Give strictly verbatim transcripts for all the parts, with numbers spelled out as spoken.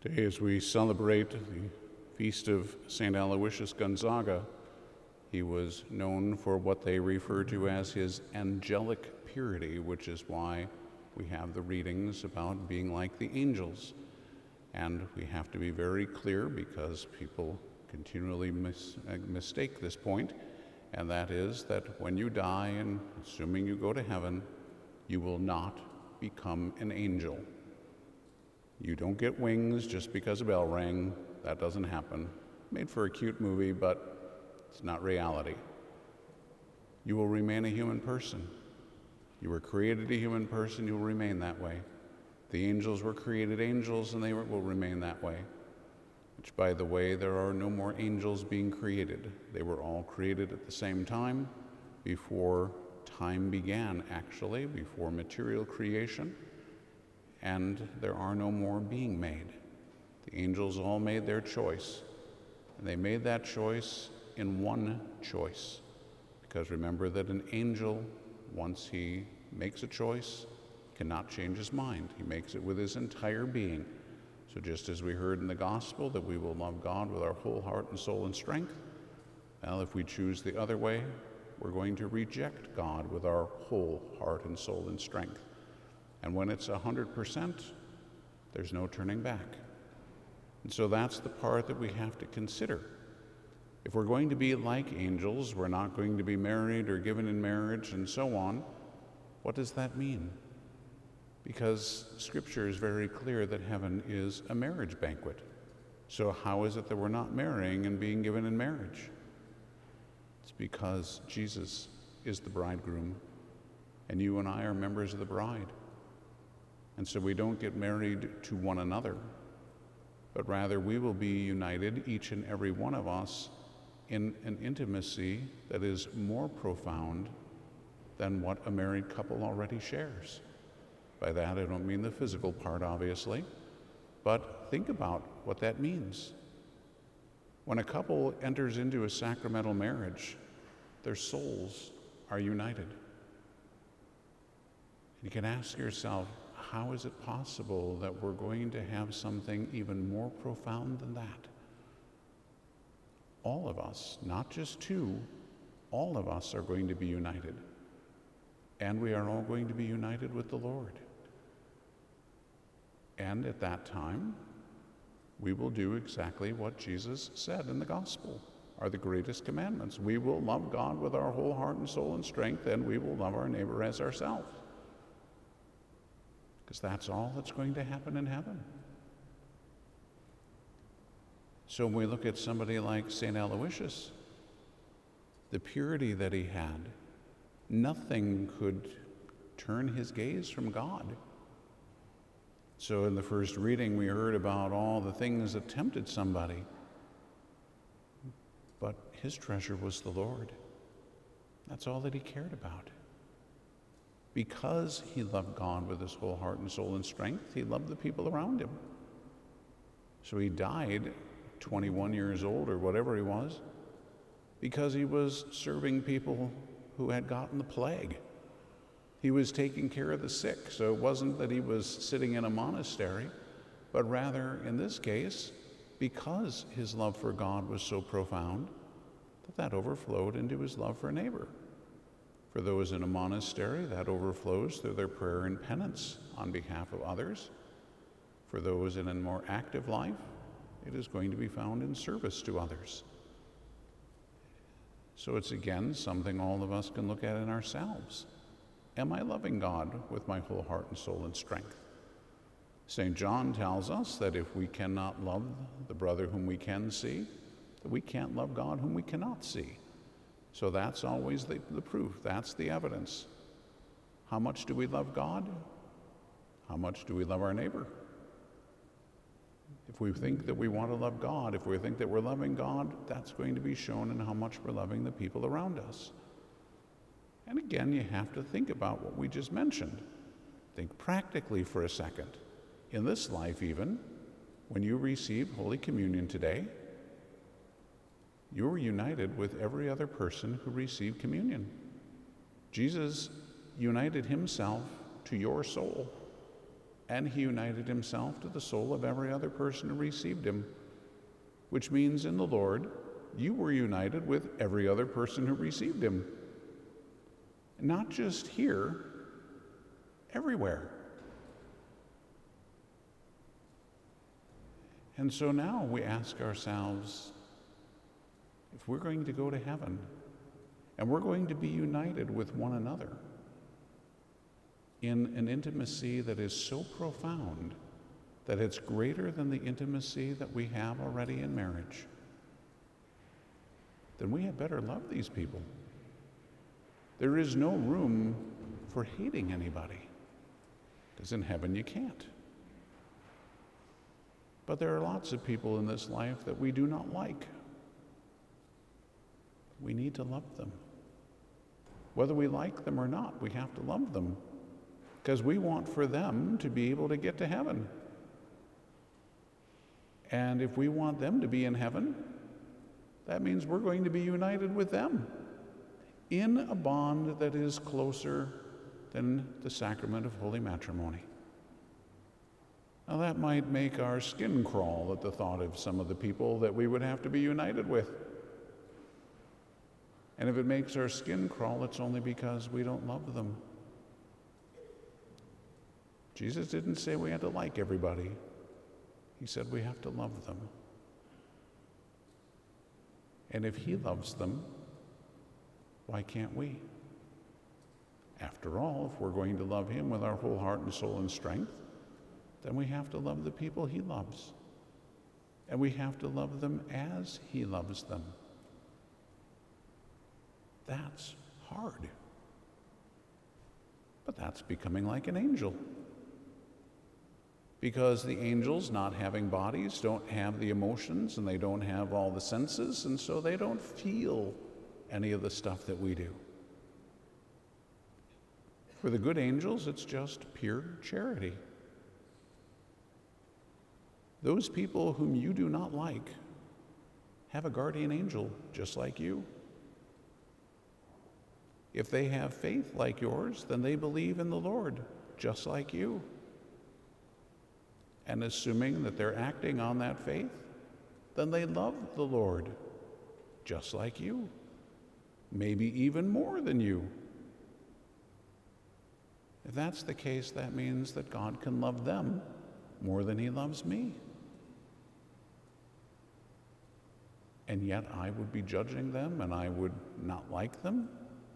Today, as we celebrate the feast of Saint Aloysius Gonzaga, he was known for what they refer to as his angelic purity, which is why we have the readings about being like the angels. And we have to be very clear because people continually mis- uh, mistake this point, and that is that when you die, and assuming you go to heaven, you will not become an angel. You don't get wings just because a bell rang. That doesn't happen. Made for a cute movie, but it's not reality. You will remain a human person. You were created a human person, you will remain that way. The angels were created angels, and they will remain that way. Which, by the way, there are no more angels being created. They were all created at the same time, before time began, actually, before material creation. And there are no more being made. The angels all made their choice, and they made that choice in one choice. Because remember that an angel, once he makes a choice, cannot change his mind. He makes it with his entire being. So just as we heard in the gospel that we will love God with our whole heart and soul and strength, well, if we choose the other way, we're going to reject God with our whole heart and soul and strength. And when it's one hundred percent, there's no turning back. And so that's the part that we have to consider. If we're going to be like angels, we're not going to be married or given in marriage and so on, what does that mean? Because Scripture is very clear that heaven is a marriage banquet. So how is it that we're not marrying and being given in marriage? It's because Jesus is the bridegroom, and you and I are members of the bride. And so we don't get married to one another, but rather we will be united, each and every one of us, in an intimacy that is more profound than what a married couple already shares. By that, I don't mean the physical part, obviously, but think about what that means. When a couple enters into a sacramental marriage, their souls are united. You can ask yourself, how is it possible that we're going to have something even more profound than that? All of us, not just two, all of us are going to be united. And we are all going to be united with the Lord. And at that time, we will do exactly what Jesus said in the gospel, are the greatest commandments. We will love God with our whole heart and soul and strength, and we will love our neighbor as ourselves. Because that's all that's going to happen in heaven. So when we look at somebody like Saint Aloysius, the purity that he had, nothing could turn his gaze from God. So in the first reading, we heard about all the things that tempted somebody, but his treasure was the Lord. That's all that he cared about. Because he loved God with his whole heart and soul and strength, he loved the people around him. So he died twenty-one years old or whatever he was, because he was serving people who had gotten the plague. He was taking care of the sick, so it wasn't that he was sitting in a monastery, but rather, in this case, because his love for God was so profound, that that overflowed into his love for a neighbor. For those in a monastery, that overflows through their prayer and penance on behalf of others. For those in a more active life, it is going to be found in service to others. So it's again something all of us can look at in ourselves. Am I loving God with my whole heart and soul and strength? Saint John tells us that if we cannot love the brother whom we can see, that we can't love God whom we cannot see. So that's always the, the proof. That's the evidence. How much do we love God? How much do we love our neighbor? If we think that we want to love God, if we think that we're loving God, that's going to be shown in how much we're loving the people around us. And again, you have to think about what we just mentioned. Think practically for a second. In this life even, when you receive Holy Communion today, you were united with every other person who received communion. Jesus united himself to your soul. and he united himself to the soul of every other person who received him, which means in the Lord, you were united with every other person who received him. Not just here, everywhere. And so now we ask ourselves, if we're going to go to heaven, and we're going to be united with one another in an intimacy that is so profound that it's greater than the intimacy that we have already in marriage, then we had better love these people. There is no room for hating anybody, because in heaven you can't. But there are lots of people in this life that we do not like. We need to love them. Whether we like them or not, we have to love them, because we want for them to be able to get to heaven. And if we want them to be in heaven, that means we're going to be united with them in a bond that is closer than the sacrament of holy matrimony. Now that might make our skin crawl at the thought of some of the people that we would have to be united with. And if it makes our skin crawl, it's only because we don't love them. Jesus didn't say we had to like everybody. He said we have to love them. And if he loves them, why can't we? After all, if we're going to love him with our whole heart and soul and strength, then we have to love the people he loves. And we have to love them as he loves them. That's hard. But that's becoming like an angel. Because the angels, not having bodies, don't have the emotions and they don't have all the senses, and so they don't feel any of the stuff that we do. For the good angels, it's just pure charity. Those people whom you do not like have a guardian angel just like you. If they have faith like yours, then they believe in the Lord just like you. And assuming that they're acting on that faith, then they love the Lord just like you, maybe even more than you. If that's the case, that means that God can love them more than he loves me. And yet I would be judging them and I would not like them.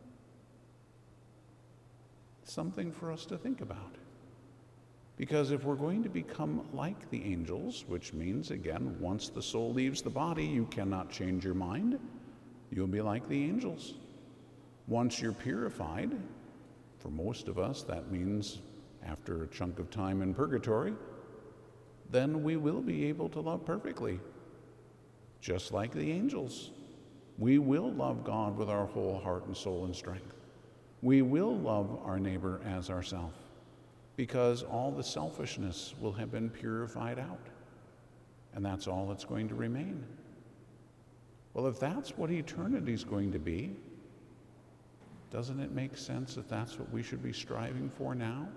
Something for us to think about. Because if we're going to become like the angels, which means, again, once the soul leaves the body, you cannot change your mind, you'll be like the angels. Once you're purified, for most of us that means after a chunk of time in purgatory, then we will be able to love perfectly, just like the angels. We will love God with our whole heart and soul and strength. We will love our neighbor as ourselves, because all the selfishness will have been purified out, and that's all that's going to remain. Well, if that's what eternity is going to be, doesn't it make sense that that's what we should be striving for now?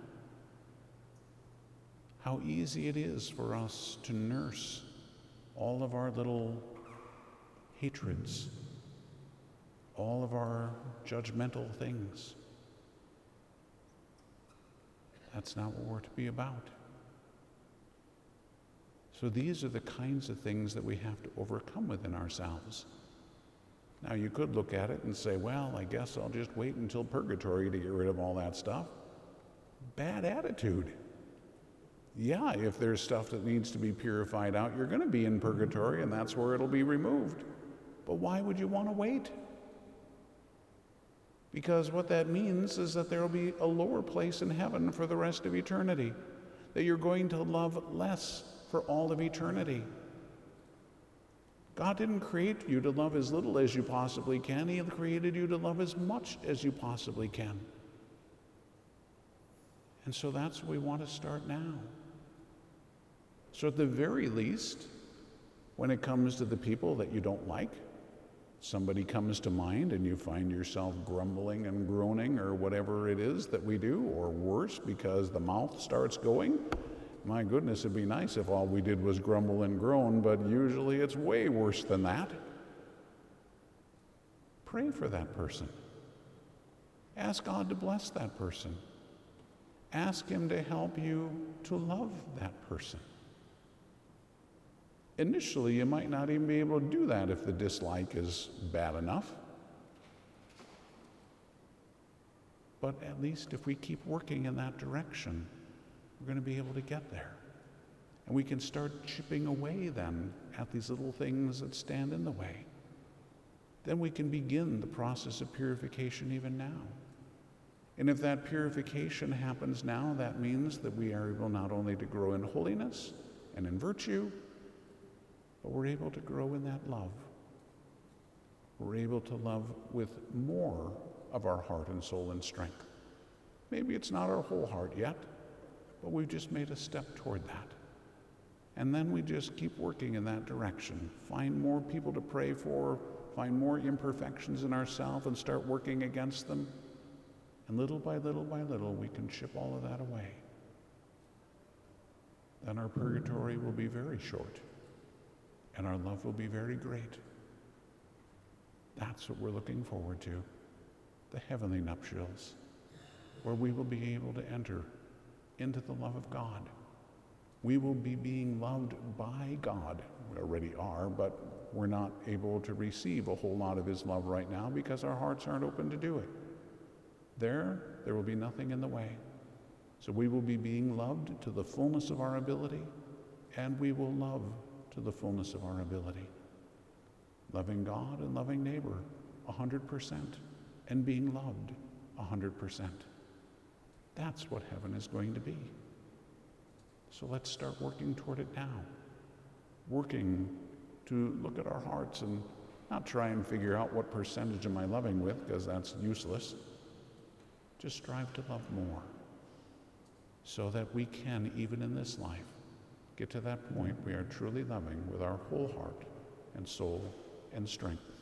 How easy it is for us to nurse all of our little hatreds, all of our judgmental things. That's not what we're to be about. So these are the kinds of things that we have to overcome within ourselves. Now you could look at it and say, well, I guess I'll just wait until purgatory to get rid of all that stuff. Bad attitude. Yeah, if there's stuff that needs to be purified out, you're going to be in purgatory and that's where it'll be removed. But why would you want to wait? Because what that means is that there will be a lower place in heaven for the rest of eternity, that you're going to love less for all of eternity. God didn't create you to love as little as you possibly can. He created you to love as much as you possibly can. And so that's where we want to start now. So at the very least, when it comes to the people that you don't like, Somebody comes to mind and you find yourself grumbling and groaning or whatever it is that we do, or worse, because the mouth starts going. My goodness, it'd be nice if all we did was grumble and groan, but usually it's way worse than that. Pray for that person. Ask God to bless that person. Ask Him to help you to love that person. Initially, you might not even be able to do that if the dislike is bad enough. But at least if we keep working in that direction, we're going to be able to get there. And we can start chipping away then at these little things that stand in the way. Then we can begin the process of purification even now. And if that purification happens now, that means that we are able not only to grow in holiness and in virtue, but we're able to grow in that love. We're able to love with more of our heart and soul and strength. Maybe it's not our whole heart yet, but we've just made a step toward that. And then we just keep working in that direction. Find more people to pray for, find more imperfections in ourselves and start working against them. And little by little by little, we can chip all of that away. Then our purgatory will be very short, and our love will be very great. That's what we're looking forward to, the heavenly nuptials, where we will be able to enter into the love of God. We will be being loved by God. We already are, but we're not able to receive a whole lot of His love right now because our hearts aren't open to do it. There, there will be nothing in the way. So we will be being loved to the fullness of our ability, and we will love to the fullness of our ability. Loving God and loving neighbor a hundred percent, and being loved a hundred percent. That's what heaven is going to be. So let's start working toward it now. Working to look at our hearts and not try and figure out what percentage am I loving with, because that's useless. Just strive to love more, so that we can, even in this life, get to that point we are truly loving with our whole heart and soul and strength.